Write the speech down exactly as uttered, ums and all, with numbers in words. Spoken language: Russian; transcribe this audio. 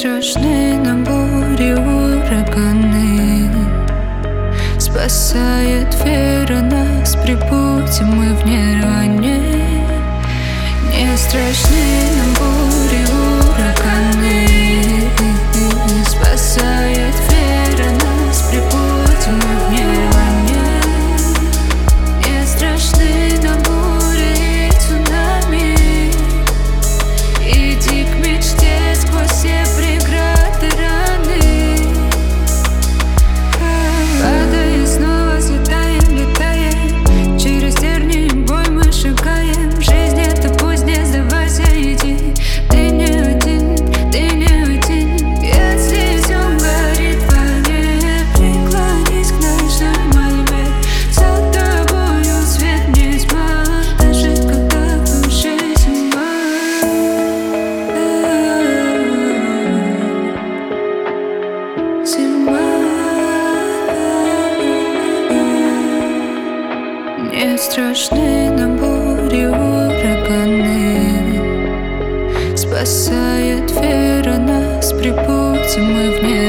страшны нам бури, ураганы. Спасает вера нас при пути, мы в нирване. Не страшны нам бури, ураганы. Спасает вера нас при пути, мы в нирване. Не страшны нам бури и цунами. Иди к мечте сквозь все преграды, раны. Падая, снова взлетаем, летаем. Через тернии бой мы шагаем. Жизнь — это пусть, не сдавайся, иди. Ты не один, ты не один. Если все горит в огне, преклонись к нашей мольбе. За тобою свет не тьма, даже когда в душе зима. Зима. Не страшны нам бури, ураганы. Спасает вера нас при пути, мы в ней.